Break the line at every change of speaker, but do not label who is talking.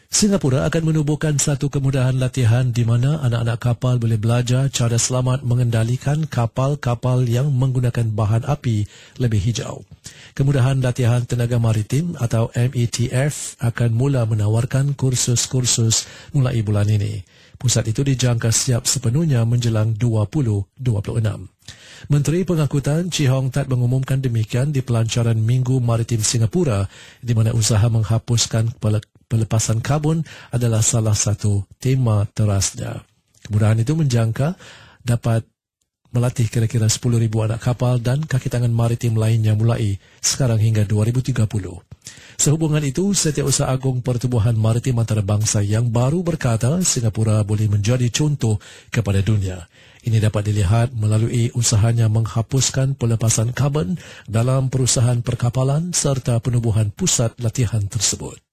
Singapura akan menubuhkan satu kemudahan latihan di mana anak-anak kapal boleh belajar cara selamat mengendalikan kapal-kapal yang menggunakan bahan api lebih hijau. Kemudahan latihan tenaga maritim atau METF akan mula menawarkan kursus-kursus mulai bulan ini. Pusat itu dijangka siap sepenuhnya menjelang 2026. Menteri Pengangkutan Chee Hong Tat mengumumkan demikian di pelancaran Minggu Maritim Singapura di mana usaha menghapuskan pelepasan karbon adalah salah satu tema terasnya. Kemudahan itu menjangka dapat melatih kira-kira 10,000 anak kapal dan kaki tangan maritim lainnya mulai sekarang hingga 2030. Sehubungan itu, Setiausaha Agung Pertubuhan Maritim Antarabangsa yang baru berkata Singapura boleh menjadi contoh kepada dunia. Ini dapat dilihat melalui usahanya menghapuskan pelepasan karbon dalam perusahaan perkapalan serta penubuhan pusat latihan tersebut.